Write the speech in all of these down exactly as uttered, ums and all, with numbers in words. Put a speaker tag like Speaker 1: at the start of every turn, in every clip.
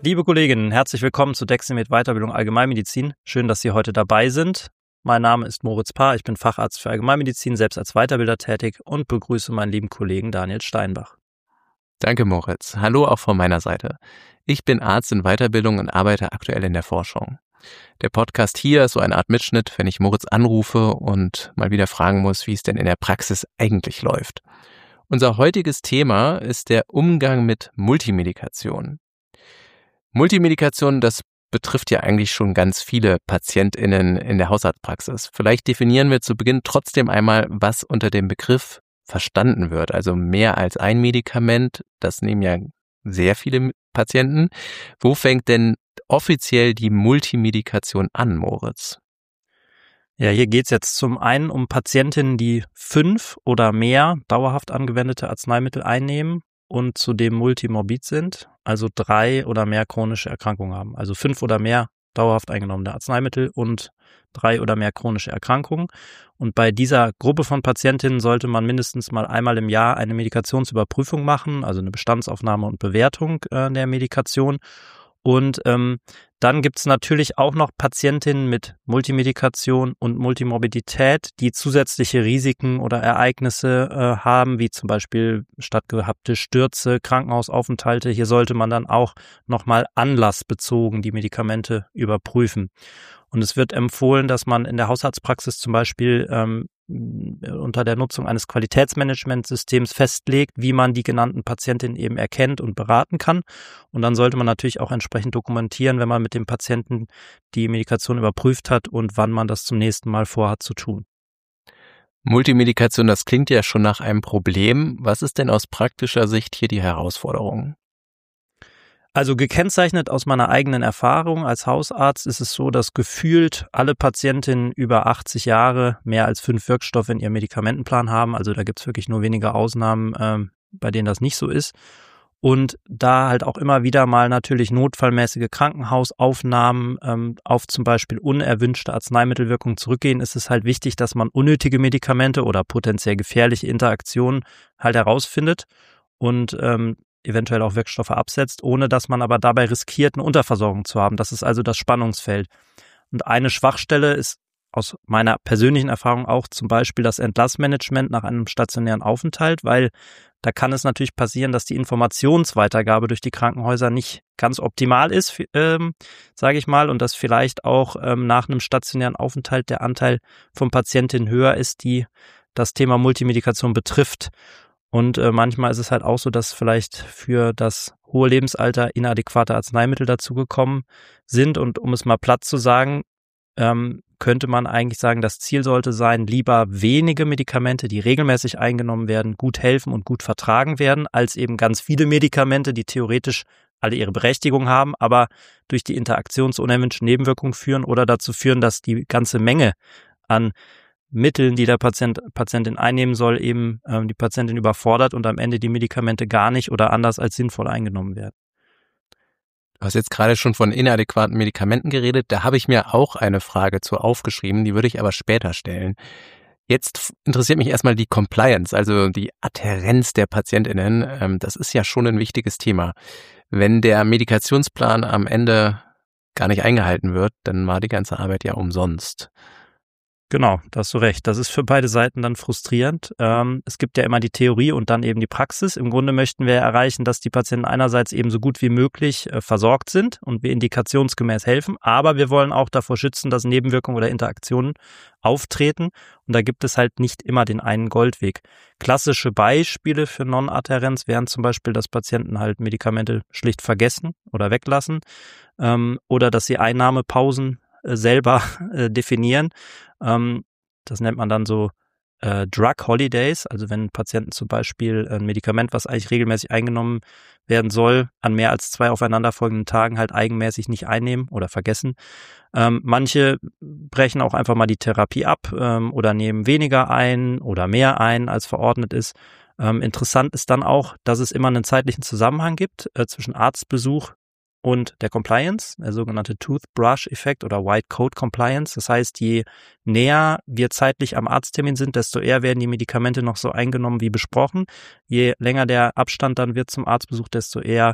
Speaker 1: Liebe Kolleginnen, herzlich willkommen zu Deximed Weiterbildung Allgemeinmedizin. Schön, dass Sie heute dabei sind. Mein Name ist Moritz Paar, ich bin Facharzt für Allgemeinmedizin, selbst als Weiterbilder tätig und begrüße meinen lieben Kollegen Daniel Steinbach.
Speaker 2: Danke, Moritz. Hallo auch von meiner Seite. Ich bin Arzt in Weiterbildung und arbeite aktuell in der Forschung. Der Podcast hier ist so eine Art Mitschnitt, wenn ich Moritz anrufe und mal wieder fragen muss, wie es denn in der Praxis eigentlich läuft. Unser heutiges Thema ist der Umgang mit Multimedikation. Multimedikation, das betrifft ja eigentlich schon ganz viele PatientInnen in der Hausarztpraxis. Vielleicht definieren wir zu Beginn trotzdem einmal, was unter dem Begriff verstanden wird. Also mehr als ein Medikament, das nehmen ja sehr viele Patienten. Wo fängt denn offiziell die Multimedikation an, Moritz?
Speaker 1: Ja, hier geht es jetzt zum einen um Patientinnen, die fünf oder mehr dauerhaft angewendete Arzneimittel einnehmen und zudem multimorbid sind, also drei oder mehr chronische Erkrankungen haben. Also fünf oder mehr dauerhaft eingenommene Arzneimittel und drei oder mehr chronische Erkrankungen. Und bei dieser Gruppe von Patientinnen sollte man mindestens mal einmal im Jahr eine Medikationsüberprüfung machen, also eine Bestandsaufnahme und Bewertung äh, der Medikation. Und ähm, dann gibt es natürlich auch noch Patientinnen mit Multimedikation und Multimorbidität, die zusätzliche Risiken oder Ereignisse äh, haben, wie zum Beispiel stattgehabte Stürze, Krankenhausaufenthalte. Hier sollte man dann auch nochmal anlassbezogen die Medikamente überprüfen. Und es wird empfohlen, dass man in der Hausarztpraxis zum Beispiel ähm, unter der Nutzung eines Qualitätsmanagementsystems festlegt, wie man die genannten Patientinnen eben erkennt und beraten kann. Und dann sollte man natürlich auch entsprechend dokumentieren, wenn man mit dem Patienten die Medikation überprüft hat und wann man das zum nächsten Mal vorhat zu tun.
Speaker 2: Multimedikation, das klingt ja schon nach einem Problem. Was ist denn aus praktischer Sicht hier die Herausforderung?
Speaker 1: Also gekennzeichnet aus meiner eigenen Erfahrung als Hausarzt ist es so, dass gefühlt alle Patientinnen über achtzig Jahre mehr als fünf Wirkstoffe in ihrem Medikamentenplan haben. Also da gibt es wirklich nur wenige Ausnahmen, ähm, bei denen das nicht so ist. Und da halt auch immer wieder mal natürlich notfallmäßige Krankenhausaufnahmen ähm, auf zum Beispiel unerwünschte Arzneimittelwirkungen zurückgehen, ist es halt wichtig, dass man unnötige Medikamente oder potenziell gefährliche Interaktionen halt herausfindet und ähm, eventuell auch Wirkstoffe absetzt, ohne dass man aber dabei riskiert, eine Unterversorgung zu haben. Das ist also das Spannungsfeld. Und eine Schwachstelle ist aus meiner persönlichen Erfahrung auch zum Beispiel das Entlassmanagement nach einem stationären Aufenthalt, weil da kann es natürlich passieren, dass die Informationsweitergabe durch die Krankenhäuser nicht ganz optimal ist, ähm, sage ich mal, und dass vielleicht auch ähm, nach einem stationären Aufenthalt der Anteil von Patientinnen höher ist, die das Thema Multimedikation betrifft. Und äh, manchmal ist es halt auch so, dass vielleicht für das hohe Lebensalter inadäquate Arzneimittel dazugekommen sind. Und um es mal platt zu sagen, ähm, könnte man eigentlich sagen, das Ziel sollte sein, lieber wenige Medikamente, die regelmäßig eingenommen werden, gut helfen und gut vertragen werden, als eben ganz viele Medikamente, die theoretisch alle ihre Berechtigung haben, aber durch die Interaktion zu unerwünschten Nebenwirkungen führen oder dazu führen, dass die ganze Menge an Mitteln, die der Patient, Patientin einnehmen soll, eben ähm, die Patientin überfordert und am Ende die Medikamente gar nicht oder anders als sinnvoll eingenommen werden.
Speaker 2: Du hast jetzt gerade schon von inadäquaten Medikamenten geredet. Da habe ich mir auch eine Frage zu aufgeschrieben, die würde ich aber später stellen. Jetzt interessiert mich erstmal die Compliance, also die Adhärenz der PatientInnen. Ähm, das ist ja schon ein wichtiges Thema. Wenn der Medikationsplan am Ende gar nicht eingehalten wird, dann war die ganze Arbeit ja umsonst.
Speaker 1: Genau, da hast du recht. Das ist für beide Seiten dann frustrierend. Ähm, es gibt ja immer die Theorie und dann eben die Praxis. Im Grunde möchten wir erreichen, dass die Patienten einerseits eben so gut wie möglich äh, versorgt sind und wir indikationsgemäß helfen, aber wir wollen auch davor schützen, dass Nebenwirkungen oder Interaktionen auftreten. Und da gibt es halt nicht immer den einen Goldweg. Klassische Beispiele für Non-Adhärenz wären zum Beispiel, dass Patienten halt Medikamente schlicht vergessen oder weglassen ähm, oder dass sie Einnahmepausen selber äh, definieren. Ähm, das nennt man dann so äh, Drug Holidays, also wenn Patienten zum Beispiel ein Medikament, was eigentlich regelmäßig eingenommen werden soll, an mehr als zwei aufeinanderfolgenden Tagen halt eigenmäßig nicht einnehmen oder vergessen. Ähm, manche brechen auch einfach mal die Therapie ab ähm, oder nehmen weniger ein oder mehr ein, als verordnet ist. Ähm, interessant ist dann auch, dass es immer einen zeitlichen Zusammenhang gibt äh, zwischen Arztbesuch und der Compliance, der sogenannte Toothbrush-Effekt oder White Coat Compliance. Das heißt, je näher wir zeitlich am Arzttermin sind, desto eher werden die Medikamente noch so eingenommen wie besprochen. Je länger der Abstand dann wird zum Arztbesuch, desto eher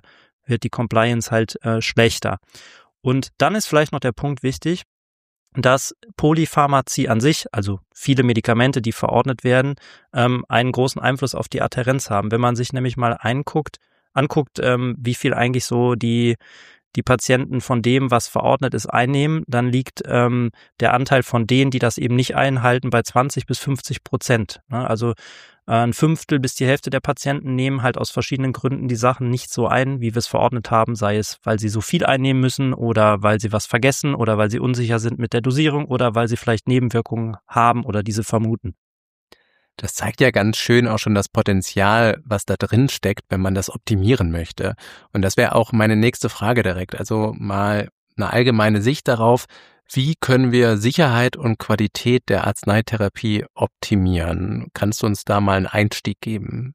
Speaker 1: wird die Compliance halt äh, schlechter. Und dann ist vielleicht noch der Punkt wichtig, dass Polypharmazie an sich, also viele Medikamente, die verordnet werden, ähm, einen großen Einfluss auf die Adhärenz haben. Wenn man sich nämlich mal einguckt, anguckt, ähm, wie viel eigentlich so die die Patienten von dem, was verordnet ist, einnehmen, dann liegt ähm, der Anteil von denen, die das eben nicht einhalten, bei zwanzig bis fünfzig Prozent. Ne? Also ein Fünftel bis die Hälfte der Patienten nehmen halt aus verschiedenen Gründen die Sachen nicht so ein, wie wir es verordnet haben, sei es, weil sie so viel einnehmen müssen oder weil sie was vergessen oder weil sie unsicher sind mit der Dosierung oder weil sie vielleicht Nebenwirkungen haben oder diese vermuten.
Speaker 2: Das zeigt ja ganz schön auch schon das Potenzial, was da drin steckt, wenn man das optimieren möchte. Und das wäre auch meine nächste Frage direkt. Also mal eine allgemeine Sicht darauf, wie können wir Sicherheit und Qualität der Arzneitherapie optimieren? Kannst du uns da mal einen Einstieg geben?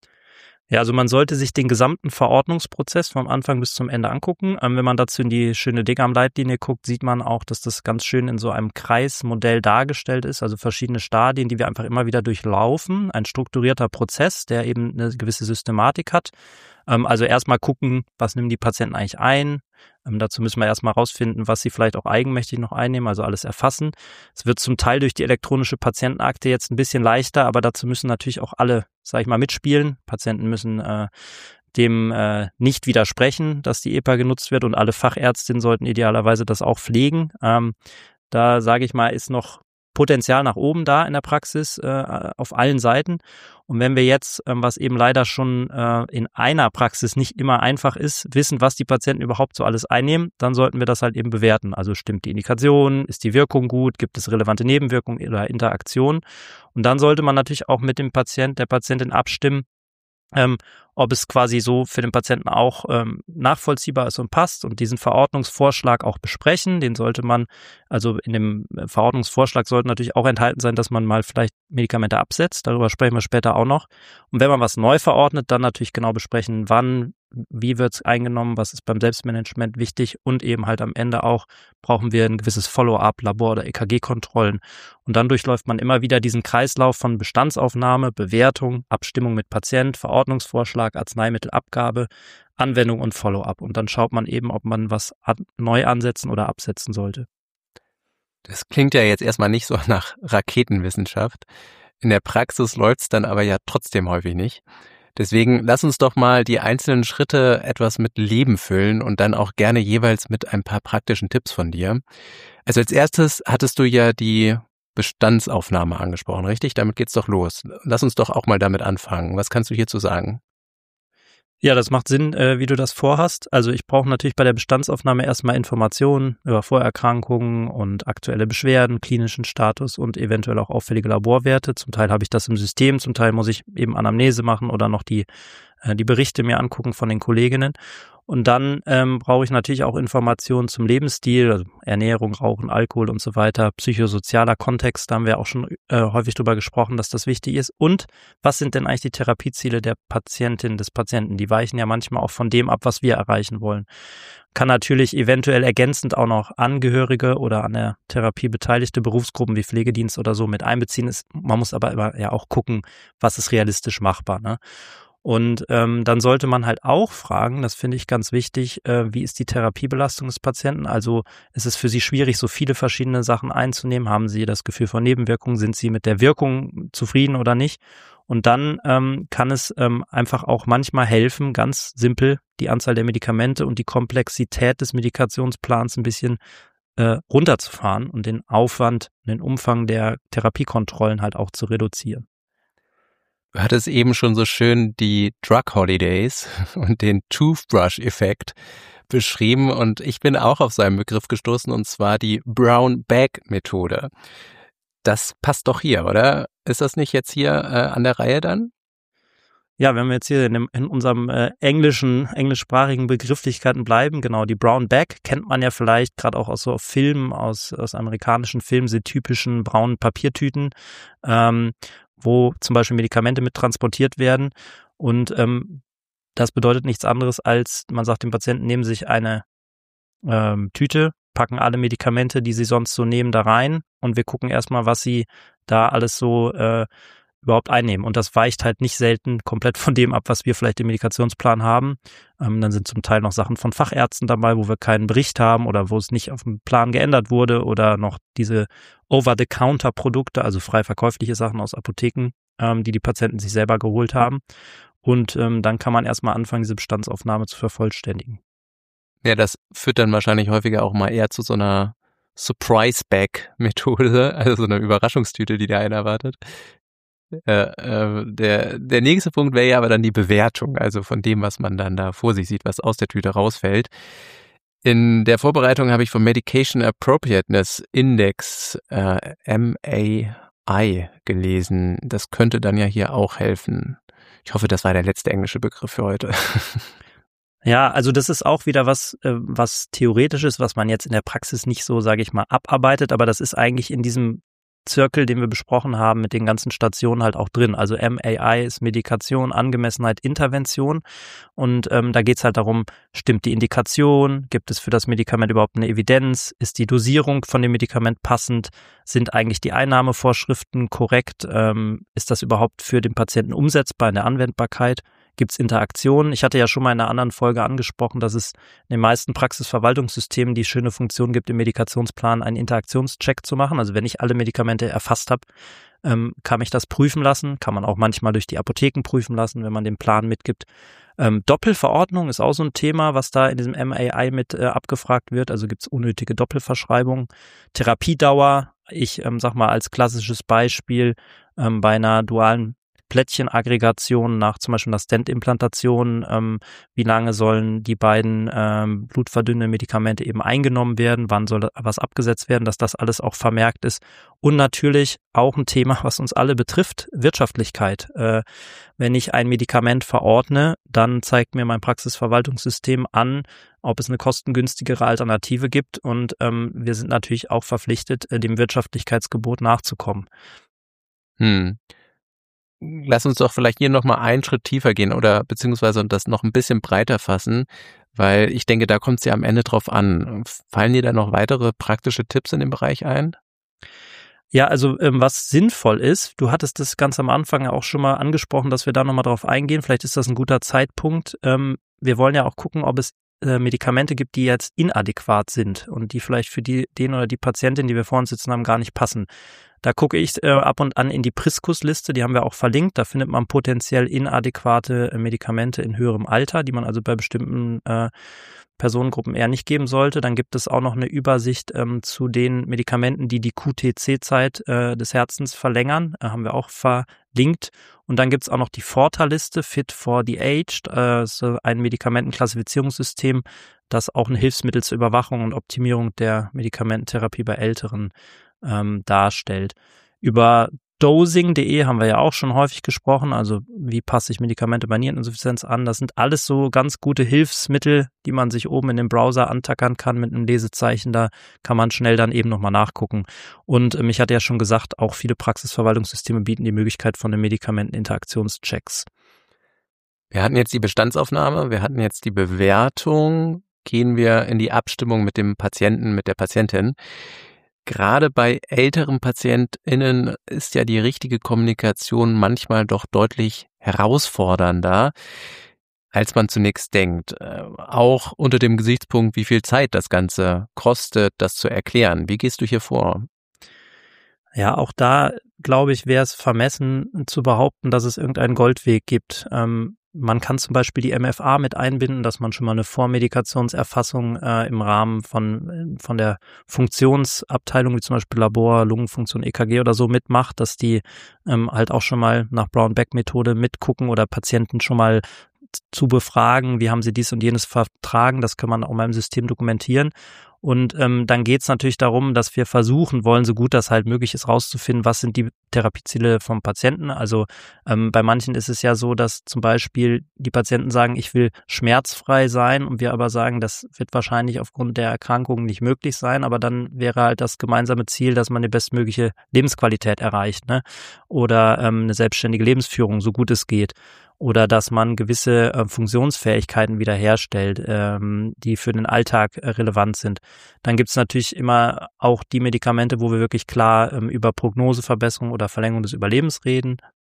Speaker 1: Ja, also man sollte sich den gesamten Verordnungsprozess vom Anfang bis zum Ende angucken. Ähm, wenn man dazu in die schöne Degam-Leitlinie guckt, sieht man auch, dass das ganz schön in so einem Kreismodell dargestellt ist, also verschiedene Stadien, die wir einfach immer wieder durchlaufen. Ein strukturierter Prozess, der eben eine gewisse Systematik hat. Ähm, also erstmal gucken, was nehmen die Patienten eigentlich ein. Ähm, dazu müssen wir erstmal rausfinden, was sie vielleicht auch eigenmächtig noch einnehmen, also alles erfassen. Es wird zum Teil durch die elektronische Patientenakte jetzt ein bisschen leichter, aber dazu müssen natürlich auch alle, sag ich mal, mitspielen. Patienten müssen äh, dem äh, nicht widersprechen, dass die E P A genutzt wird und alle Fachärztinnen sollten idealerweise das auch pflegen. Ähm, da, sage ich mal, ist noch Potenzial nach oben da in der Praxis äh, auf allen Seiten. Und wenn wir jetzt, ähm, was eben leider schon äh, in einer Praxis nicht immer einfach ist, wissen, was die Patienten überhaupt so alles einnehmen, dann sollten wir das halt eben bewerten. Also stimmt die Indikation, ist die Wirkung gut, gibt es relevante Nebenwirkungen oder Interaktionen? Und dann sollte man natürlich auch mit dem Patient, der Patientin abstimmen, Ähm, ob es quasi so für den Patienten auch ähm, nachvollziehbar ist und passt und diesen Verordnungsvorschlag auch besprechen. Den sollte man, also in dem Verordnungsvorschlag sollte natürlich auch enthalten sein, dass man mal vielleicht Medikamente absetzt. Darüber sprechen wir später auch noch. Und wenn man was neu verordnet, dann natürlich genau besprechen, wann, wie wird es eingenommen, was ist beim Selbstmanagement wichtig und eben halt am Ende auch, brauchen wir ein gewisses Follow-up, Labor- oder E K G-Kontrollen. Und dann durchläuft man immer wieder diesen Kreislauf von Bestandsaufnahme, Bewertung, Abstimmung mit Patient, Verordnungsvorschlag, Arzneimittelabgabe, Anwendung und Follow-up. Und dann schaut man eben, ob man was an, neu ansetzen oder absetzen sollte.
Speaker 2: Das klingt ja jetzt erstmal nicht so nach Raketenwissenschaft. In der Praxis läuft's dann aber ja trotzdem häufig nicht. Deswegen lass uns doch mal die einzelnen Schritte etwas mit Leben füllen und dann auch gerne jeweils mit ein paar praktischen Tipps von dir. Also als erstes hattest du ja die Bestandsaufnahme angesprochen, richtig? Damit geht's doch los. Lass uns doch auch mal damit anfangen. Was kannst du hierzu sagen?
Speaker 1: Ja, das macht Sinn, äh, wie du das vorhast. Also ich brauche natürlich bei der Bestandsaufnahme erstmal Informationen über Vorerkrankungen und aktuelle Beschwerden, klinischen Status und eventuell auch auffällige Laborwerte. Zum Teil habe ich das im System, zum Teil muss ich eben Anamnese machen oder noch die, äh, die Berichte mir angucken von den Kolleginnen. Und dann ähm, brauche ich natürlich auch Informationen zum Lebensstil, also Ernährung, Rauchen, Alkohol und so weiter, psychosozialer Kontext, da haben wir auch schon äh, häufig drüber gesprochen, dass das wichtig ist. Und was sind denn eigentlich die Therapieziele der Patientin, des Patienten? Die weichen ja manchmal auch von dem ab, was wir erreichen wollen. Kann natürlich eventuell ergänzend auch noch Angehörige oder an der Therapie beteiligte Berufsgruppen wie Pflegedienst oder so mit einbeziehen. Ist, man muss aber immer ja auch gucken, was ist realistisch machbar, ne? Und ähm, dann sollte man halt auch fragen, das finde ich ganz wichtig, äh, wie ist die Therapiebelastung des Patienten? Also ist es für Sie schwierig, so viele verschiedene Sachen einzunehmen? Haben Sie das Gefühl von Nebenwirkungen? Sind Sie mit der Wirkung zufrieden oder nicht? Und dann ähm, kann es ähm, einfach auch manchmal helfen, ganz simpel die Anzahl der Medikamente und die Komplexität des Medikationsplans ein bisschen äh, runterzufahren und den Aufwand, den Umfang der Therapiekontrollen halt auch zu reduzieren.
Speaker 2: Du hattest eben schon so schön die Drug Holidays und den Toothbrush-Effekt beschrieben und ich bin auch auf so einen Begriff gestoßen und zwar die Brown-Bag-Methode. Das passt doch hier, oder? Ist das nicht jetzt hier äh, an der Reihe dann?
Speaker 1: Ja, wenn wir jetzt hier in, dem, in unserem äh, englischen, englischsprachigen Begrifflichkeiten bleiben, genau, die Brown Bag kennt man ja vielleicht gerade auch aus so Filmen, aus, aus amerikanischen Filmen, diese typischen braunen Papiertüten, ähm, wo zum Beispiel Medikamente mit transportiert werden und ähm, das bedeutet nichts anderes als, man sagt dem Patienten, nehmen Sie sich eine ähm, Tüte, packen alle Medikamente, die Sie sonst so nehmen, da rein und wir gucken erstmal, was Sie da alles so äh, überhaupt einnehmen. Und das weicht halt nicht selten komplett von dem ab, was wir vielleicht im Medikationsplan haben. Ähm, dann sind zum Teil noch Sachen von Fachärzten dabei, wo wir keinen Bericht haben oder wo es nicht auf dem Plan geändert wurde oder noch diese Over-the-Counter-Produkte, also frei verkäufliche Sachen aus Apotheken, ähm, die die Patienten sich selber geholt haben. Und ähm, dann kann man erstmal anfangen, diese Bestandsaufnahme zu vervollständigen.
Speaker 2: Ja, das führt dann wahrscheinlich häufiger auch mal eher zu so einer Surprise-Bag-Methode, also so eine Überraschungstüte, die der einen erwartet. Äh, äh, der, der nächste Punkt wäre ja aber dann die Bewertung, also von dem, was man dann da vor sich sieht, was aus der Tüte rausfällt. In der Vorbereitung habe ich vom Medication Appropriateness Index äh, M A I gelesen. Das könnte dann ja hier auch helfen. Ich hoffe, das war der letzte englische Begriff für heute.
Speaker 1: Ja, also das ist auch wieder was, äh, was Theoretisches, was man jetzt in der Praxis nicht so, sage ich mal, abarbeitet, aber das ist eigentlich in diesem Zirkel, den wir besprochen haben, mit den ganzen Stationen halt auch drin. Also M A I ist Medikation, Angemessenheit, Intervention und ähm, da geht's halt darum, stimmt die Indikation, gibt es für das Medikament überhaupt eine Evidenz, ist die Dosierung von dem Medikament passend, sind eigentlich die Einnahmevorschriften korrekt, ähm, ist das überhaupt für den Patienten umsetzbar in der Anwendbarkeit? Gibt es Interaktionen? Ich hatte ja schon mal in einer anderen Folge angesprochen, dass es in den meisten Praxisverwaltungssystemen die schöne Funktion gibt, im Medikationsplan einen Interaktionscheck zu machen. Also wenn ich alle Medikamente erfasst habe, ähm, kann ich das prüfen lassen. Kann man auch manchmal durch die Apotheken prüfen lassen, wenn man den Plan mitgibt. Ähm, Doppelverordnung ist auch so ein Thema, was da in diesem M A I mit äh, abgefragt wird. Also gibt es unnötige Doppelverschreibungen. Therapiedauer, ich ähm, sag mal als klassisches Beispiel ähm, bei einer dualen Plättchenaggregation nach zum Beispiel einer Stent-Implantation, ähm, wie lange sollen die beiden ähm, blutverdünnenden Medikamente eben eingenommen werden, wann soll was abgesetzt werden, dass das alles auch vermerkt ist. Und natürlich auch ein Thema, was uns alle betrifft, Wirtschaftlichkeit. Äh, wenn ich ein Medikament verordne, dann zeigt mir mein Praxisverwaltungssystem an, ob es eine kostengünstigere Alternative gibt und ähm, wir sind natürlich auch verpflichtet, äh, dem Wirtschaftlichkeitsgebot nachzukommen.
Speaker 2: Hm. Lass uns doch vielleicht hier nochmal einen Schritt tiefer gehen oder beziehungsweise das noch ein bisschen breiter fassen, weil ich denke, da kommt es ja am Ende drauf an. Fallen dir da noch weitere praktische Tipps in dem Bereich ein?
Speaker 1: Ja, also ähm, was sinnvoll ist, du hattest das ganz am Anfang auch schon mal angesprochen, dass wir da nochmal drauf eingehen, vielleicht ist das ein guter Zeitpunkt. Ähm, wir wollen ja auch gucken, ob es äh, Medikamente gibt, die jetzt inadäquat sind und die vielleicht für die, den oder die Patientin, die wir vor uns sitzen haben, gar nicht passen. Da gucke ich äh, ab und an in die Priskus-Liste, die haben wir auch verlinkt. Da findet man potenziell inadäquate äh, Medikamente in höherem Alter, die man also bei bestimmten äh, Personengruppen eher nicht geben sollte. Dann gibt es auch noch eine Übersicht ähm, zu den Medikamenten, die die Q T C-Zeit äh, des Herzens verlängern. Äh, haben wir auch verlinkt. Und dann gibt es auch noch die Forta-Liste, Fit for the Aged, äh, so ein Medikamentenklassifizierungssystem, das auch ein Hilfsmittel zur Überwachung und Optimierung der Medikamententherapie bei Älteren ähm, darstellt. Über dosing punkt de haben wir ja auch schon häufig gesprochen, also wie passe ich Medikamente bei Niereninsuffizienz an. Das sind alles so ganz gute Hilfsmittel, die man sich oben in dem Browser antackern kann mit einem Lesezeichen. Da kann man schnell dann eben nochmal nachgucken. Und ähm, ich hatte ja schon gesagt, auch viele Praxisverwaltungssysteme bieten die Möglichkeit von den Medikamenteninteraktionschecks.
Speaker 2: Wir hatten jetzt die Bestandsaufnahme, wir hatten jetzt die Bewertung. Gehen wir in die Abstimmung mit dem Patienten, mit der Patientin. Gerade bei älteren PatientInnen ist ja die richtige Kommunikation manchmal doch deutlich herausfordernder, als man zunächst denkt. Auch unter dem Gesichtspunkt, wie viel Zeit das Ganze kostet, das zu erklären. Wie gehst du hier vor?
Speaker 1: Ja, auch da, glaube ich, wäre es vermessen zu behaupten, dass es irgendeinen Goldweg gibt. Ähm, Man kann zum Beispiel die M F A mit einbinden, dass man schon mal eine Vormedikationserfassung äh, im Rahmen von von der Funktionsabteilung, wie zum Beispiel Labor, Lungenfunktion, E K G oder so mitmacht, dass die ähm, halt auch schon mal nach Brown-Beck-Methode mitgucken oder Patienten schon mal zu befragen, wie haben sie dies und jenes vertragen, das kann man auch mal im System dokumentieren. Und ähm, dann geht es natürlich darum, dass wir versuchen wollen, so gut das halt möglich ist, rauszufinden, was sind die Therapieziele vom Patienten. Also ähm, bei manchen ist es ja so, dass zum Beispiel die Patienten sagen, ich will schmerzfrei sein und wir aber sagen, das wird wahrscheinlich aufgrund der Erkrankung nicht möglich sein, aber dann wäre halt das gemeinsame Ziel, dass man die bestmögliche Lebensqualität erreicht, ne? Oder ähm, eine selbstständige Lebensführung, so gut es geht. Oder dass man gewisse äh, Funktionsfähigkeiten wiederherstellt, ähm, die für den Alltag äh, relevant sind. Dann gibt es natürlich immer auch die Medikamente, wo wir wirklich klar ähm, über Prognoseverbesserung oder Verlängerung des Überlebens reden.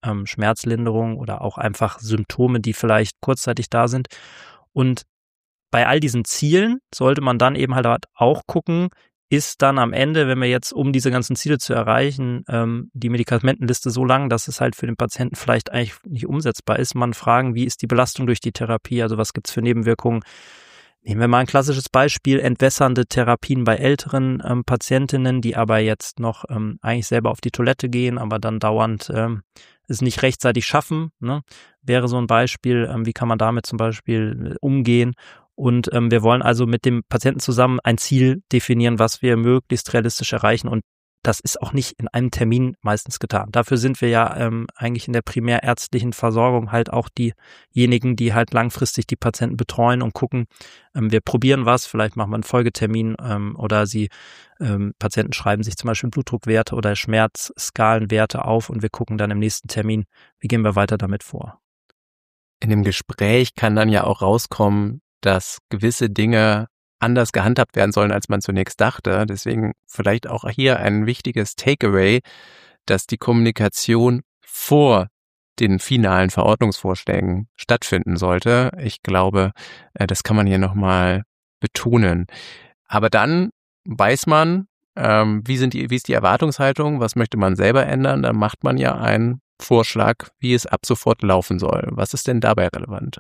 Speaker 1: ähm, Schmerzlinderung oder auch einfach Symptome, die vielleicht kurzzeitig da sind. Und bei all diesen Zielen sollte man dann eben halt auch gucken, ist dann am Ende, wenn wir jetzt, um diese ganzen Ziele zu erreichen, ähm, die Medikamentenliste so lang, dass es halt für den Patienten vielleicht eigentlich nicht umsetzbar ist. Man fragen, wie ist die Belastung durch die Therapie, also was gibt's für Nebenwirkungen. Nehmen wir mal ein klassisches Beispiel, entwässernde Therapien bei älteren ähm, Patientinnen, die aber jetzt noch ähm, eigentlich selber auf die Toilette gehen, aber dann dauernd ähm, es nicht rechtzeitig schaffen, ne? Wäre so ein Beispiel, ähm, wie kann man damit zum Beispiel äh, umgehen. Und ähm, wir wollen also mit dem Patienten zusammen ein Ziel definieren, was wir möglichst realistisch erreichen. Und das ist auch nicht in einem Termin meistens getan. Dafür sind wir ja ähm, eigentlich in der primärärztlichen Versorgung halt auch diejenigen, die halt langfristig die Patienten betreuen und gucken, ähm, wir probieren was, vielleicht machen wir einen Folgetermin ähm, oder sie ähm, Patienten schreiben sich zum Beispiel Blutdruckwerte oder Schmerzskalenwerte auf und wir gucken dann im nächsten Termin, wie gehen wir weiter damit vor.
Speaker 2: In dem Gespräch kann dann ja auch rauskommen, dass gewisse Dinge anders gehandhabt werden sollen, als man zunächst dachte. Deswegen vielleicht auch hier ein wichtiges Takeaway, dass die Kommunikation vor den finalen Verordnungsvorschlägen stattfinden sollte. Ich glaube, das kann man hier nochmal betonen. Aber dann weiß man, wie sind die, wie ist die Erwartungshaltung, was möchte man selber ändern, dann macht man ja einen Vorschlag, wie es ab sofort laufen soll. Was ist denn dabei relevant?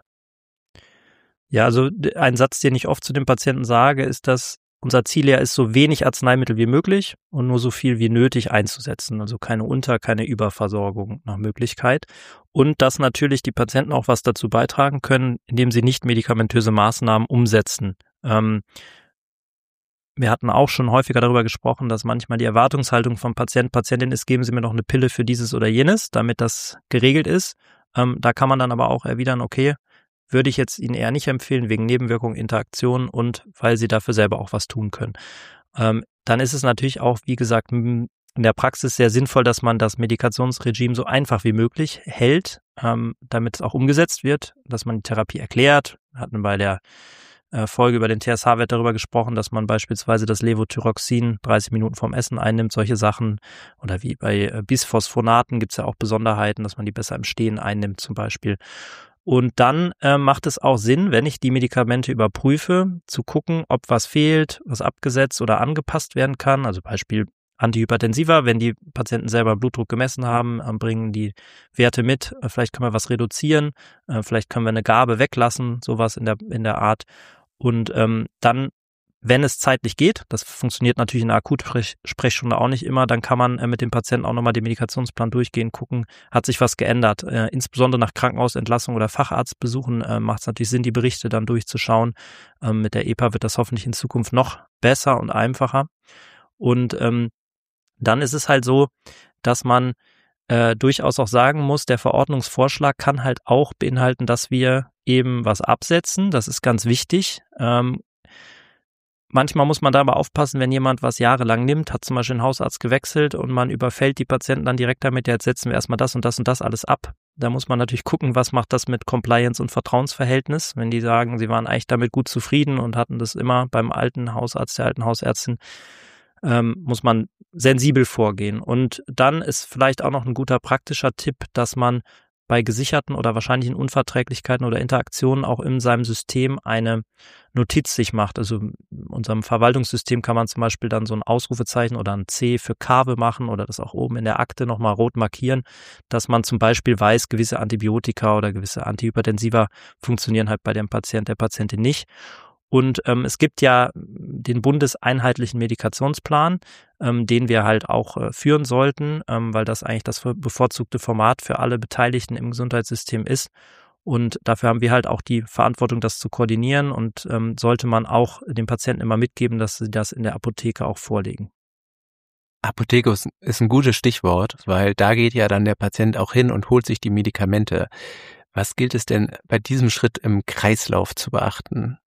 Speaker 1: Ja, also ein Satz, den ich oft zu den Patienten sage, ist, dass unser Ziel ja ist, so wenig Arzneimittel wie möglich und nur so viel wie nötig einzusetzen. Also keine Unter-, keine Überversorgung nach Möglichkeit. Und dass natürlich die Patienten auch was dazu beitragen können, indem sie nicht medikamentöse Maßnahmen umsetzen. Ähm, wir hatten auch schon häufiger darüber gesprochen, dass manchmal die Erwartungshaltung vom Patient, Patientin ist, geben Sie mir noch eine Pille für dieses oder jenes, damit das geregelt ist. Ähm, da kann man dann aber auch erwidern, okay, würde ich jetzt Ihnen eher nicht empfehlen, wegen Nebenwirkungen, Interaktionen und weil Sie dafür selber auch was tun können. Ähm, dann ist es natürlich auch, wie gesagt, in der Praxis sehr sinnvoll, dass man das Medikationsregime so einfach wie möglich hält, ähm, damit es auch umgesetzt wird, dass man die Therapie erklärt. Wir hatten bei der äh, Folge über den T S H-Wert darüber gesprochen, dass man beispielsweise das Levothyroxin dreißig Minuten vorm Essen einnimmt, solche Sachen. Oder wie bei äh, Bisphosphonaten gibt es ja auch Besonderheiten, dass man die besser im Stehen einnimmt zum Beispiel. Und dann äh, macht es auch Sinn, wenn ich die Medikamente überprüfe, zu gucken, ob was fehlt, was abgesetzt oder angepasst werden kann. Also Beispiel Antihypertensiva, wenn die Patienten selber Blutdruck gemessen haben, äh, bringen die Werte mit. Äh, vielleicht können wir was reduzieren, äh, vielleicht können wir eine Gabe weglassen, sowas in der in der Art. Und ähm, dann, wenn es zeitlich geht, das funktioniert natürlich in der Akutsprechstunde auch nicht immer, dann kann man äh, mit dem Patienten auch nochmal den Medikationsplan durchgehen, gucken, hat sich was geändert. Äh, insbesondere nach Krankenhausentlassung oder Facharztbesuchen äh, macht es natürlich Sinn, die Berichte dann durchzuschauen. Ähm, mit der E P A wird das hoffentlich in Zukunft noch besser und einfacher. Und ähm, dann ist es halt so, dass man äh, durchaus auch sagen muss, der Verordnungsvorschlag kann halt auch beinhalten, dass wir eben was absetzen. Das ist ganz wichtig. Ähm, Manchmal muss man da aber aufpassen, wenn jemand was jahrelang nimmt, hat zum Beispiel einen Hausarzt gewechselt und man überfällt die Patienten dann direkt damit, jetzt setzen wir erstmal das und das und das alles ab. Da muss man natürlich gucken, was macht das mit Compliance und Vertrauensverhältnis. Wenn die sagen, sie waren eigentlich damit gut zufrieden und hatten das immer beim alten Hausarzt, der alten Hausärztin, ähm, muss man sensibel vorgehen. Und dann ist vielleicht auch noch ein guter praktischer Tipp, dass man bei gesicherten oder wahrscheinlichen Unverträglichkeiten oder Interaktionen auch in seinem System eine Notiz sich macht. Also in unserem Verwaltungssystem kann man zum Beispiel dann so ein Ausrufezeichen oder ein C für Kave machen oder das auch oben in der Akte nochmal rot markieren, dass man zum Beispiel weiß, gewisse Antibiotika oder gewisse Antihypertensiva funktionieren halt bei dem Patient, der Patientin nicht. Und ähm, es gibt ja den bundeseinheitlichen Medikationsplan, ähm, den wir halt auch äh, führen sollten, ähm, weil das eigentlich das bevorzugte Format für alle Beteiligten im Gesundheitssystem ist. Und dafür haben wir halt auch die Verantwortung, das zu koordinieren und ähm, sollte man auch dem Patienten immer mitgeben, dass sie das in der Apotheke auch vorlegen.
Speaker 2: Apotheke ist ein gutes Stichwort, weil da geht ja dann der Patient auch hin und holt sich die Medikamente. Was gilt es denn bei diesem Schritt im Kreislauf zu beachten?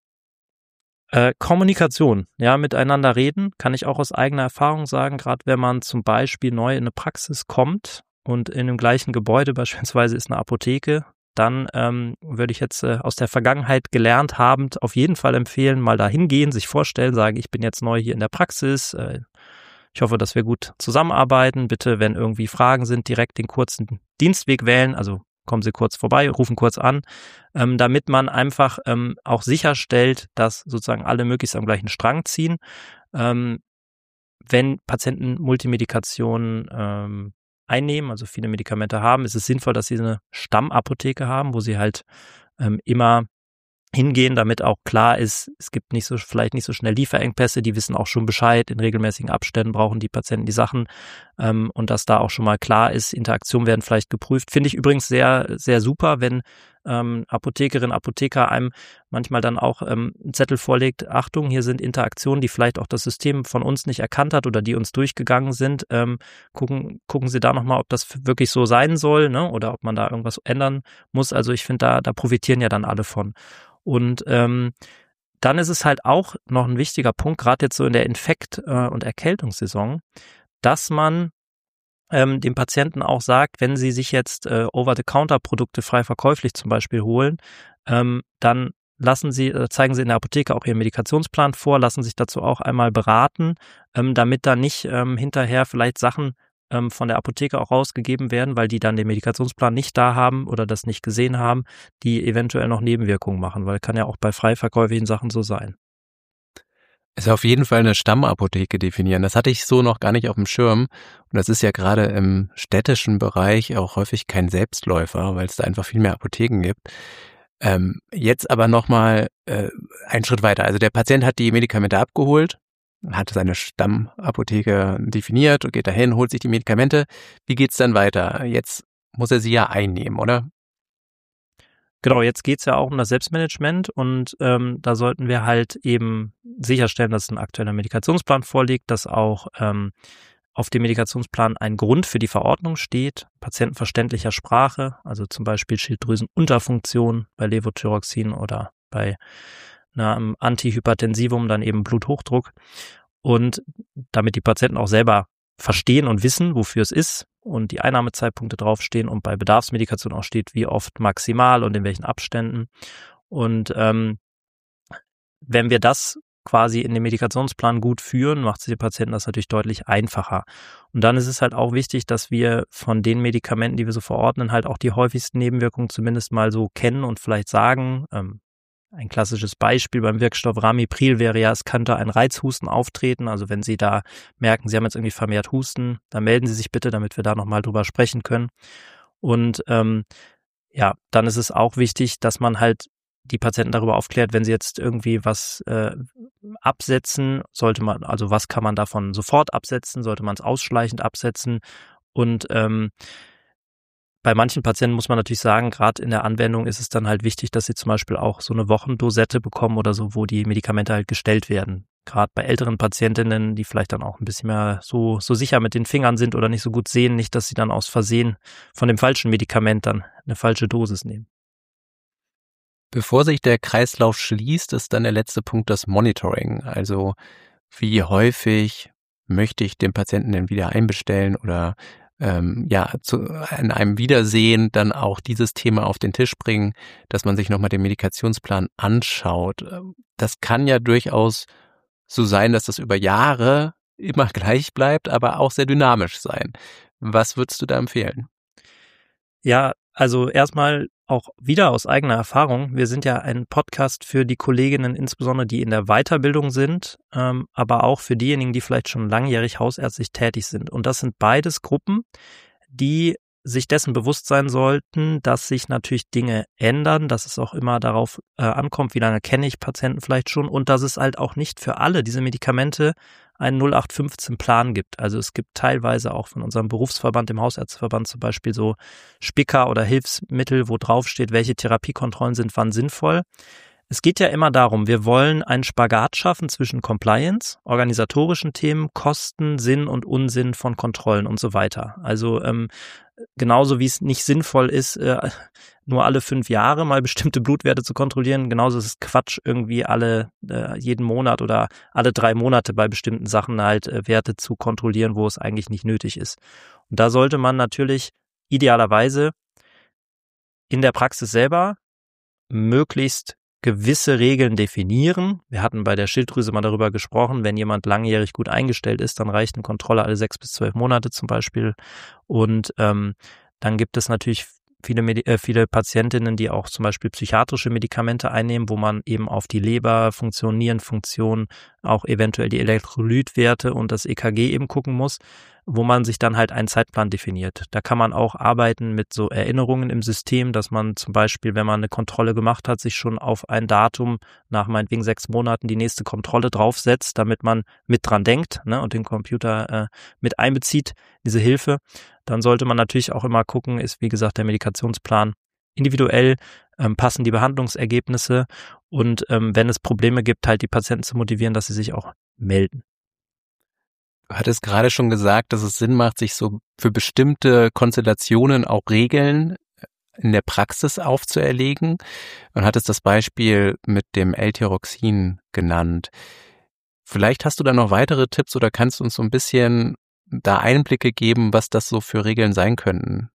Speaker 1: Äh, Kommunikation, ja, miteinander reden, kann ich auch aus eigener Erfahrung sagen, gerade wenn man zum Beispiel neu in eine Praxis kommt und in dem gleichen Gebäude beispielsweise ist eine Apotheke, dann ähm, würde ich jetzt äh, aus der Vergangenheit gelernt habend auf jeden Fall empfehlen, mal da hingehen, sich vorstellen, sagen, ich bin jetzt neu hier in der Praxis, äh, Ich hoffe, dass wir gut zusammenarbeiten. Bitte, wenn irgendwie Fragen sind, direkt den kurzen Dienstweg wählen, also kommen Sie kurz vorbei, rufen kurz an, ähm, damit man einfach ähm, auch sicherstellt, dass sozusagen alle möglichst am gleichen Strang ziehen. Ähm, wenn Patienten Multimedikationen ähm, einnehmen, also viele Medikamente haben, ist es sinnvoll, dass sie eine Stammapotheke haben, wo sie halt ähm, immer hingehen, damit auch klar ist, es gibt nicht so vielleicht nicht so schnell Lieferengpässe, die wissen auch schon Bescheid, in regelmäßigen Abständen brauchen die Patienten die Sachen ähm, und dass da auch schon mal klar ist, Interaktionen werden vielleicht geprüft. Finde ich übrigens sehr, sehr super, wenn ähm, Apothekerin, Apotheker einem manchmal dann auch ähm, einen Zettel vorlegt, Achtung, hier sind Interaktionen, die vielleicht auch das System von uns nicht erkannt hat oder die uns durchgegangen sind. Ähm, gucken, gucken Sie da nochmal, ob das wirklich so sein soll, ne? Oder ob man da irgendwas ändern muss. Also ich finde, da, da profitieren ja dann alle von. Und ähm, dann ist es halt auch noch ein wichtiger Punkt, gerade jetzt so in der Infekt- äh, und Erkältungssaison, dass man ähm, dem Patienten auch sagt, wenn sie sich jetzt äh, Over-the-Counter-Produkte frei verkäuflich zum Beispiel holen, ähm, dann lassen Sie, äh, zeigen Sie in der Apotheke auch Ihren Medikationsplan vor, lassen sich dazu auch einmal beraten, ähm, damit da nicht ähm, hinterher vielleicht Sachen ähm, von der Apotheke auch rausgegeben werden, weil die dann den Medikationsplan nicht da haben oder das nicht gesehen haben, die eventuell noch Nebenwirkungen machen, weil kann ja auch bei frei verkäuflichen Sachen so sein.
Speaker 2: Also auf jeden Fall eine Stammapotheke definieren. Das hatte ich so noch gar nicht auf dem Schirm. Und das ist ja gerade im städtischen Bereich auch häufig kein Selbstläufer, weil es da einfach viel mehr Apotheken gibt. Ähm, jetzt aber nochmal äh, einen Schritt weiter. Also der Patient hat die Medikamente abgeholt, hat seine Stammapotheke definiert und geht dahin, holt sich die Medikamente. Wie geht's dann weiter? Jetzt muss er sie ja einnehmen, oder?
Speaker 1: Genau, jetzt geht's ja auch um das Selbstmanagement und ähm, da sollten wir halt eben sicherstellen, dass ein aktueller Medikationsplan vorliegt, dass auch ähm, auf dem Medikationsplan ein Grund für die Verordnung steht, patientenverständlicher Sprache, also zum Beispiel Schilddrüsenunterfunktion bei Levothyroxin oder bei einem Antihypertensivum dann eben Bluthochdruck. Und damit die Patienten auch selber verstehen und wissen, wofür es ist und die Einnahmezeitpunkte draufstehen und bei Bedarfsmedikation auch steht, wie oft maximal und in welchen Abständen. Und ähm, wenn wir das quasi in den Medikationsplan gut führen, macht es den Patienten das natürlich deutlich einfacher. Und dann ist es halt auch wichtig, dass wir von den Medikamenten, die wir so verordnen, halt auch die häufigsten Nebenwirkungen zumindest mal so kennen und vielleicht sagen. Ähm, Ein klassisches Beispiel beim Wirkstoff Ramipril wäre ja, es könnte ein Reizhusten auftreten. Also wenn Sie da merken, Sie haben jetzt irgendwie vermehrt Husten, dann melden Sie sich bitte, damit wir da nochmal drüber sprechen können. Und ähm, ja, dann ist es auch wichtig, dass man halt die Patienten darüber aufklärt, wenn sie jetzt irgendwie was äh, absetzen, sollte man, also was kann man davon sofort absetzen, sollte man es ausschleichend absetzen und ähm, bei manchen Patienten muss man natürlich sagen, gerade in der Anwendung ist es dann halt wichtig, dass sie zum Beispiel auch so eine Wochendosette bekommen oder so, wo die Medikamente halt gestellt werden. Gerade bei älteren Patientinnen, die vielleicht dann auch ein bisschen mehr so, so sicher mit den Fingern sind oder nicht so gut sehen, nicht, dass sie dann aus Versehen von dem falschen Medikament dann eine falsche Dosis nehmen.
Speaker 2: Bevor sich der Kreislauf schließt, ist dann der letzte Punkt das Monitoring. Also wie häufig möchte ich den Patienten denn wieder einbestellen oder ähm, ja zu in einem Wiedersehen dann auch dieses Thema auf den Tisch bringen, dass man sich nochmal den Medikationsplan anschaut. Das kann ja durchaus so sein, dass das über Jahre immer gleich bleibt, aber auch sehr dynamisch sein. Was würdest du da empfehlen?
Speaker 1: Ja, also erstmal auch wieder aus eigener Erfahrung. Wir sind ja ein Podcast für die Kolleginnen, insbesondere die in der Weiterbildung sind, ähm, aber auch für diejenigen, die vielleicht schon langjährig hausärztlich tätig sind. Und das sind beides Gruppen, die sich dessen bewusst sein sollten, dass sich natürlich Dinge ändern, dass es auch immer darauf äh, ankommt, wie lange kenne ich Patienten vielleicht schon und dass es halt auch nicht für alle diese Medikamente einen null acht fünfzehn Plan gibt. Also es gibt teilweise auch von unserem Berufsverband, dem Hausärzteverband zum Beispiel so Spicker oder Hilfsmittel, wo drauf steht, welche Therapiekontrollen sind wann sinnvoll. Es geht ja immer darum, wir wollen einen Spagat schaffen zwischen Compliance, organisatorischen Themen, Kosten, Sinn und Unsinn von Kontrollen und so weiter. Also ähm, genauso wie es nicht sinnvoll ist, äh, nur alle fünf Jahre mal bestimmte Blutwerte zu kontrollieren, genauso ist es Quatsch, irgendwie alle äh, jeden Monat oder alle drei Monate bei bestimmten Sachen halt äh, Werte zu kontrollieren, wo es eigentlich nicht nötig ist. Und da sollte man natürlich idealerweise in der Praxis selber möglichst gewisse Regeln definieren. Wir hatten bei der Schilddrüse mal darüber gesprochen, wenn jemand langjährig gut eingestellt ist, dann reicht eine Kontrolle alle sechs bis zwölf Monate zum Beispiel. Und ähm, dann gibt es natürlich viele, Medi- äh, viele Patientinnen, die auch zum Beispiel psychiatrische Medikamente einnehmen, wo man eben auf die Leberfunktion, Nierenfunktion, auch eventuell die Elektrolytwerte und das E K G eben gucken muss, wo man sich dann halt einen Zeitplan definiert. Da kann man auch arbeiten mit so Erinnerungen im System, dass man zum Beispiel, wenn man eine Kontrolle gemacht hat, sich schon auf ein Datum nach meinetwegen sechs Monaten die nächste Kontrolle draufsetzt, damit man mit dran denkt, ne, und den Computer äh, mit einbezieht, diese Hilfe. Dann sollte man natürlich auch immer gucken, ist wie gesagt der Medikationsplan individuell, ähm, passen die Behandlungsergebnisse und ähm, wenn es Probleme gibt, halt die Patienten zu motivieren, dass sie sich auch melden.
Speaker 2: Du hattest gerade schon gesagt, dass es Sinn macht, sich so für bestimmte Konstellationen auch Regeln in der Praxis aufzuerlegen. Und hattest das Beispiel mit dem L-Tyroxin genannt. Vielleicht hast du da noch weitere Tipps oder kannst du uns so ein bisschen da Einblicke geben, was das so für Regeln sein könnten?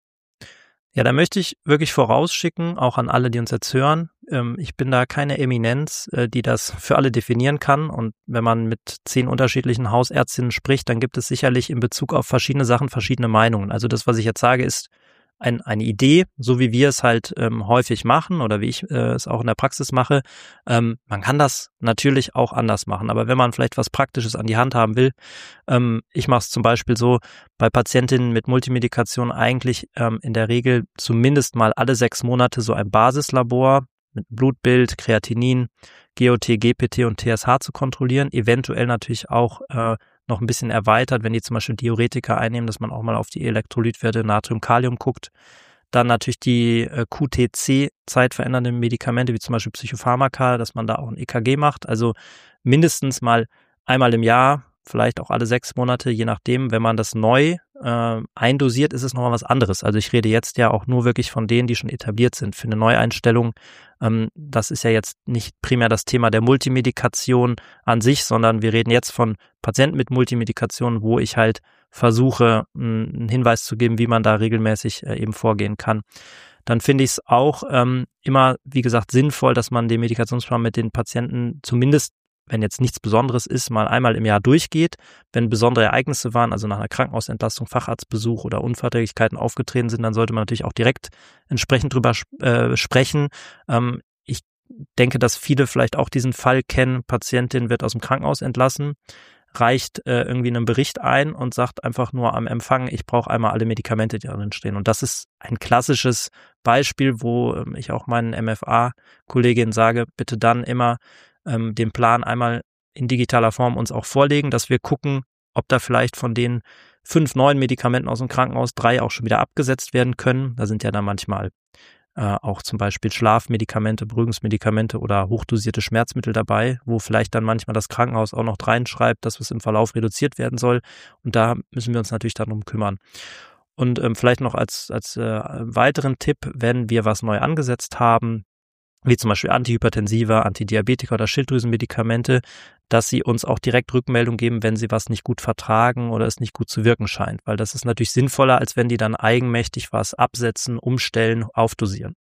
Speaker 1: Ja, da möchte ich wirklich vorausschicken, auch an alle, die uns jetzt hören. Ähm, ich bin da keine Eminenz, äh, die das für alle definieren kann. Und wenn man mit zehn unterschiedlichen Hausärztinnen spricht, dann gibt es sicherlich in Bezug auf verschiedene Sachen verschiedene Meinungen. Also das, was ich jetzt sage, ist ein, eine Idee, so wie wir es halt ähm, häufig machen oder wie ich äh, es auch in der Praxis mache. Ähm, man kann das natürlich auch anders machen, aber wenn man vielleicht was Praktisches an die Hand haben will, ähm, ich mache es zum Beispiel so, bei Patientinnen mit Multimedikation eigentlich ähm, in der Regel zumindest mal alle sechs Monate so ein Basislabor mit Blutbild, Kreatinin, G O T, G P T und T S H zu kontrollieren, eventuell natürlich auch äh, noch ein bisschen erweitert, wenn die zum Beispiel Diuretika einnehmen, dass man auch mal auf die Elektrolytwerte Natrium, Kalium guckt. Dann natürlich die äh, Q T C-zeitverändernden Medikamente, wie zum Beispiel Psychopharmaka, dass man da auch ein E K G macht. Also mindestens mal einmal im Jahr, vielleicht auch alle sechs Monate, je nachdem. Wenn man das neu äh, eindosiert, ist es nochmal was anderes. Also ich rede jetzt ja auch nur wirklich von denen, die schon etabliert sind. Für eine Neueinstellung, ähm, das ist ja jetzt nicht primär das Thema der Multimedikation an sich, sondern wir reden jetzt von Patienten mit Multimedikation, wo ich halt versuche, einen Hinweis zu geben, wie man da regelmäßig äh, eben vorgehen kann. Dann finde ich es auch ähm, immer, wie gesagt, sinnvoll, dass man den Medikationsplan mit den Patienten zumindest, wenn jetzt nichts Besonderes ist, mal einmal im Jahr durchgeht. Wenn besondere Ereignisse waren, also nach einer Krankenhausentlastung, Facharztbesuch oder Unverträglichkeiten aufgetreten sind, dann sollte man natürlich auch direkt entsprechend drüber äh, sprechen. Ähm, ich denke, dass viele vielleicht auch diesen Fall kennen, Patientin wird aus dem Krankenhaus entlassen, reicht äh, irgendwie einen Bericht ein und sagt einfach nur am Empfang, ich brauche einmal alle Medikamente, die darin stehen. Und das ist ein klassisches Beispiel, wo ähm, ich auch meinen M F A-Kolleginnen sage, bitte dann immer ähm, den Plan einmal in digitaler Form uns auch vorlegen, dass wir gucken, ob da vielleicht von den fünf neuen Medikamenten aus dem Krankenhaus drei auch schon wieder abgesetzt werden können. Da sind ja dann manchmal äh, auch zum Beispiel Schlafmedikamente, Beruhigungsmedikamente oder hochdosierte Schmerzmittel dabei, wo vielleicht dann manchmal das Krankenhaus auch noch reinschreibt, dass es im Verlauf reduziert werden soll. Und da müssen wir uns natürlich darum kümmern. Und ähm, vielleicht noch als, als äh, weiteren Tipp, wenn wir was neu angesetzt haben, wie zum Beispiel Antihypertensiva, Antidiabetika oder Schilddrüsenmedikamente, dass sie uns auch direkt Rückmeldung geben, wenn sie was nicht gut vertragen oder es nicht gut zu wirken scheint. Weil das ist natürlich sinnvoller, als wenn die dann eigenmächtig was absetzen, umstellen, aufdosieren.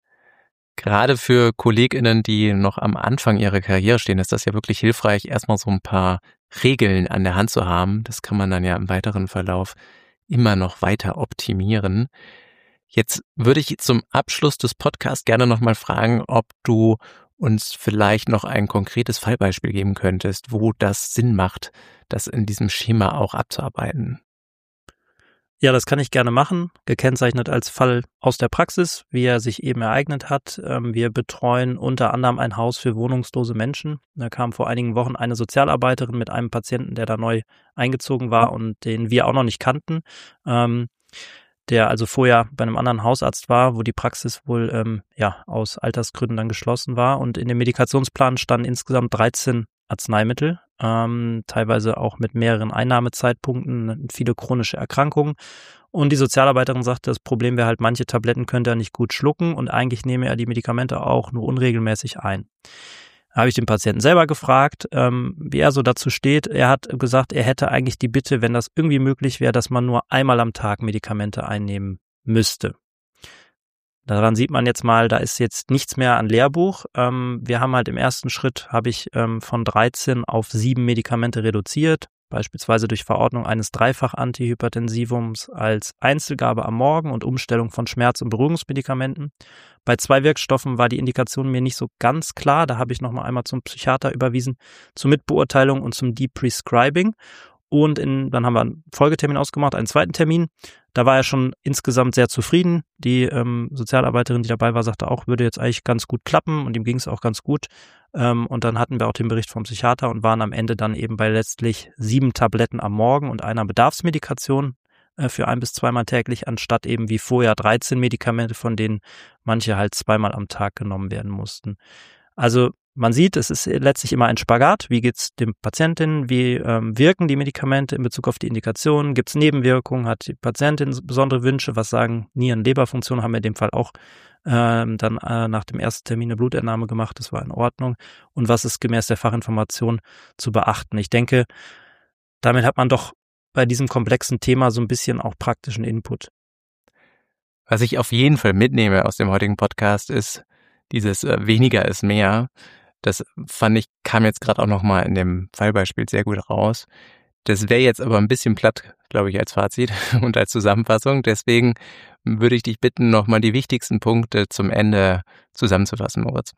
Speaker 2: Gerade für KollegInnen, die noch am Anfang ihrer Karriere stehen, ist das ja wirklich hilfreich, erstmal so ein paar Regeln an der Hand zu haben. Das kann man dann ja im weiteren Verlauf immer noch weiter optimieren. Jetzt würde ich zum Abschluss des Podcasts gerne nochmal fragen, ob du uns vielleicht noch ein konkretes Fallbeispiel geben könntest, wo das Sinn macht, das in diesem Schema auch abzuarbeiten.
Speaker 1: Ja, das kann ich gerne machen, gekennzeichnet als Fall aus der Praxis, wie er sich eben ereignet hat. Wir betreuen unter anderem ein Haus für wohnungslose Menschen. Da kam vor einigen Wochen eine Sozialarbeiterin mit einem Patienten, der da neu eingezogen war und den wir auch noch nicht kannten, der also vorher bei einem anderen Hausarzt war, wo die Praxis wohl ähm, ja aus Altersgründen dann geschlossen war. Und in dem Medikationsplan standen insgesamt dreizehn Arzneimittel, ähm, teilweise auch mit mehreren Einnahmezeitpunkten, viele chronische Erkrankungen. Und die Sozialarbeiterin sagte, das Problem wäre halt, manche Tabletten könnte er nicht gut schlucken und eigentlich nehme er die Medikamente auch nur unregelmäßig ein. Da habe ich den Patienten selber gefragt, ähm, wie er so dazu steht. Er hat gesagt, er hätte eigentlich die Bitte, wenn das irgendwie möglich wäre, dass man nur einmal am Tag Medikamente einnehmen müsste. Daran sieht man jetzt mal, da ist jetzt nichts mehr an Lehrbuch. Ähm, wir haben halt im ersten Schritt, habe ich ähm, von dreizehn auf sieben Medikamente reduziert, beispielsweise durch Verordnung eines Dreifach-Antihypertensivums als Einzelgabe am Morgen und Umstellung von Schmerz- und Beruhigungsmedikamenten. Bei zwei Wirkstoffen war die Indikation mir nicht so ganz klar. Da habe ich nochmal einmal zum Psychiater überwiesen, zur Mitbeurteilung und zum Deprescribing. Und in, dann haben wir einen Folgetermin ausgemacht, einen zweiten Termin. Da war er schon insgesamt sehr zufrieden. Die ähm, Sozialarbeiterin, die dabei war, sagte auch, würde jetzt eigentlich ganz gut klappen und ihm ging es auch ganz gut. Ähm, und dann hatten wir auch den Bericht vom Psychiater und waren am Ende dann eben bei letztlich sieben Tabletten am Morgen und einer Bedarfsmedikation äh, für ein bis zweimal täglich, anstatt eben wie vorher dreizehn Medikamente, von denen manche halt zweimal am Tag genommen werden mussten. Also man sieht, es ist letztlich immer ein Spagat. Wie geht's dem Patientin? Wie ähm, wirken die Medikamente in Bezug auf die Indikation? Gibt es Nebenwirkungen? Hat die Patientin besondere Wünsche? Was sagen Nieren-Leberfunktionen? Haben wir in dem Fall auch ähm, dann äh, nach dem ersten Termin eine Blutentnahme gemacht. Das war in Ordnung. Und was ist gemäß der Fachinformation zu beachten? Ich denke, damit hat man doch bei diesem komplexen Thema so ein bisschen auch praktischen Input.
Speaker 2: Was ich auf jeden Fall mitnehme aus dem heutigen Podcast ist, dieses äh, weniger ist mehr. Das fand ich, kam jetzt gerade auch nochmal in dem Fallbeispiel sehr gut raus. Das wäre jetzt aber ein bisschen platt, glaube ich, als Fazit und als Zusammenfassung. Deswegen würde ich dich bitten, nochmal die wichtigsten Punkte zum Ende zusammenzufassen, Moritz.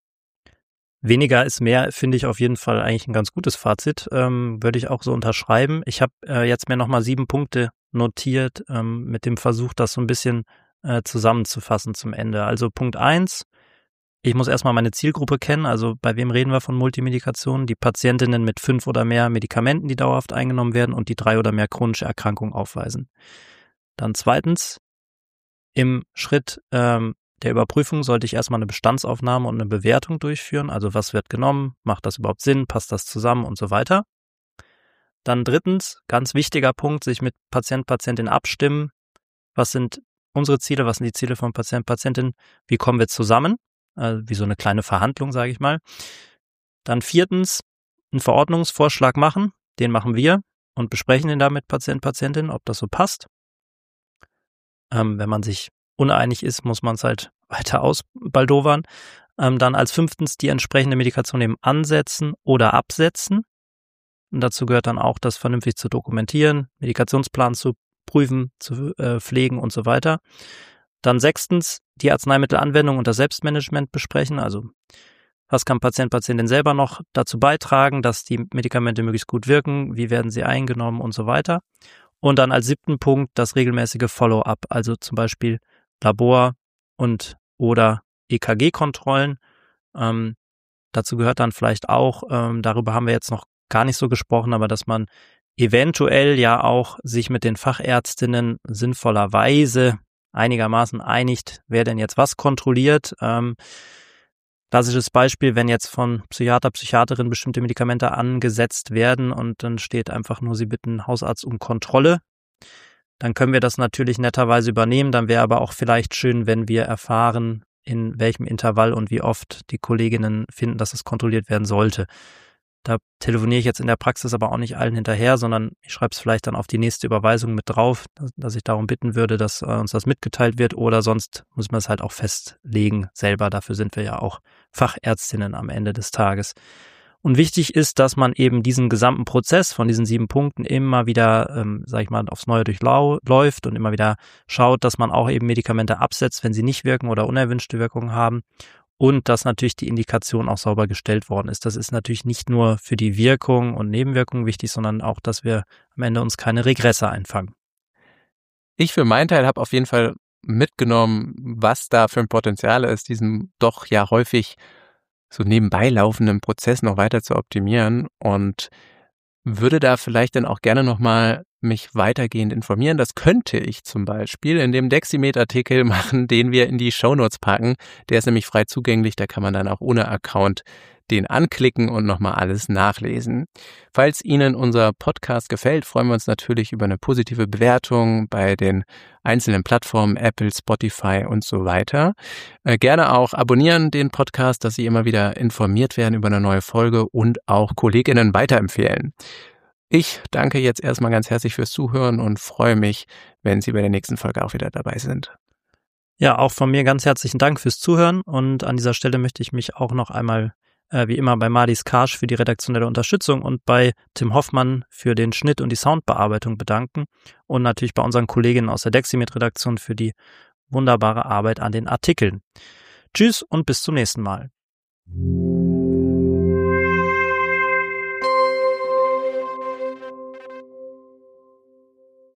Speaker 1: Weniger ist mehr, finde ich auf jeden Fall eigentlich ein ganz gutes Fazit. Ähm, würde ich auch so unterschreiben. Ich habe äh, jetzt mir nochmal sieben Punkte notiert, ähm, mit dem Versuch, das so ein bisschen äh, zusammenzufassen zum Ende. Also Punkt eins. Ich muss erstmal meine Zielgruppe kennen, also bei wem reden wir von Multimedikationen? Die Patientinnen mit fünf oder mehr Medikamenten, die dauerhaft eingenommen werden und die drei oder mehr chronische Erkrankungen aufweisen. Dann zweitens, im Schritt ähm, der Überprüfung sollte ich erstmal eine Bestandsaufnahme und eine Bewertung durchführen, also was wird genommen, macht das überhaupt Sinn, passt das zusammen und so weiter. Dann drittens, ganz wichtiger Punkt, sich mit Patient, Patientin abstimmen. Was sind unsere Ziele, was sind die Ziele von Patient, Patientin, wie kommen wir zusammen? Wie so eine kleine Verhandlung, sage ich mal. Dann viertens, einen Verordnungsvorschlag machen, den machen wir und besprechen den da mit Patient, Patientin, ob das so passt. Ähm, wenn man sich uneinig ist, muss man es halt weiter ausbaldowern. Ähm, dann als fünftens die entsprechende Medikation eben ansetzen oder absetzen. Und dazu gehört dann auch, das vernünftig zu dokumentieren, Medikationsplan zu prüfen, zu äh, pflegen und so weiter. Dann sechstens, die Arzneimittelanwendung und das Selbstmanagement besprechen. Also was kann Patient, Patientin selber noch dazu beitragen, dass die Medikamente möglichst gut wirken, wie werden sie eingenommen und so weiter. Und dann als siebten Punkt das regelmäßige Follow-up, also zum Beispiel Labor- und oder E K G-Kontrollen. Ähm, dazu gehört dann vielleicht auch, ähm, darüber haben wir jetzt noch gar nicht so gesprochen, aber dass man eventuell ja auch sich mit den Fachärztinnen sinnvollerweise einigermaßen einigt, wer denn jetzt was kontrolliert. Ähm, klassisches Beispiel, wenn jetzt von Psychiater, Psychiaterin bestimmte Medikamente angesetzt werden und dann steht einfach nur, sie bitten Hausarzt um Kontrolle, dann können wir das natürlich netterweise übernehmen. Dann wäre aber auch vielleicht schön, wenn wir erfahren, in welchem Intervall und wie oft die Kolleginnen finden, dass es kontrolliert werden sollte. Da telefoniere ich jetzt in der Praxis aber auch nicht allen hinterher, sondern ich schreibe es vielleicht dann auf die nächste Überweisung mit drauf, dass, dass ich darum bitten würde, dass äh, uns das mitgeteilt wird, oder sonst muss man es halt auch festlegen selber. Dafür sind wir ja auch Fachärztinnen am Ende des Tages. Und wichtig ist, dass man eben diesen gesamten Prozess von diesen sieben Punkten immer wieder, ähm, sag ich mal, aufs Neue durchläuft und immer wieder schaut, dass man auch eben Medikamente absetzt, wenn sie nicht wirken oder unerwünschte Wirkungen haben. Und dass natürlich die Indikation auch sauber gestellt worden ist. Das ist natürlich nicht nur für die Wirkung und Nebenwirkungen wichtig, sondern auch, dass wir am Ende uns keine Regresse einfangen.
Speaker 2: Ich für meinen Teil habe auf jeden Fall mitgenommen, was da für ein Potenzial ist, diesen doch ja häufig so nebenbei laufenden Prozess noch weiter zu optimieren, und würde da vielleicht dann auch gerne nochmal mich weitergehend informieren. Das könnte ich zum Beispiel in dem Deximed-Artikel machen, den wir in die Shownotes packen. Der ist nämlich frei zugänglich, da kann man dann auch ohne Account den anklicken und nochmal alles nachlesen. Falls Ihnen unser Podcast gefällt, freuen wir uns natürlich über eine positive Bewertung bei den einzelnen Plattformen, Apple, Spotify und so weiter. Äh, gerne auch abonnieren den Podcast, dass Sie immer wieder informiert werden über eine neue Folge und auch KollegInnen weiterempfehlen. Ich danke jetzt erstmal ganz herzlich fürs Zuhören und freue mich, wenn Sie bei der nächsten Folge auch wieder dabei sind.
Speaker 1: Ja, auch von mir ganz herzlichen Dank fürs Zuhören und an dieser Stelle möchte ich mich auch noch einmal äh, wie immer bei Madis Karsch für die redaktionelle Unterstützung und bei Tim Hoffmann für den Schnitt und die Soundbearbeitung bedanken und natürlich bei unseren Kolleginnen aus der Deximed-Redaktion für die wunderbare Arbeit an den Artikeln. Tschüss und bis zum nächsten Mal.